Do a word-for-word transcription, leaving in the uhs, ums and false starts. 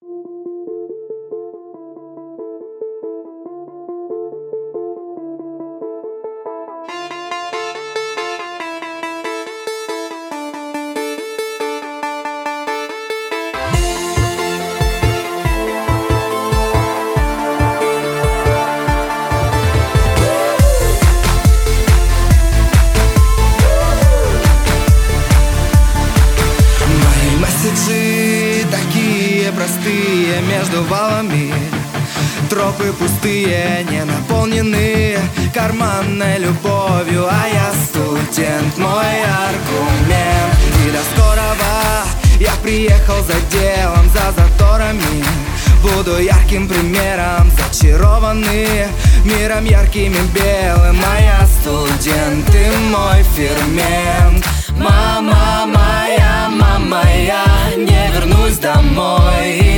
Такие простые между валами, тропы пустые, не наполнены карманной любовью. А я студент, мой аргумент. И до скорого я приехал за делом, за заторами. Буду ярким примером, зачарованный миром ярким и белым. А я студент, ты мой фермент. Мама моя, мама, я не вернусь домой.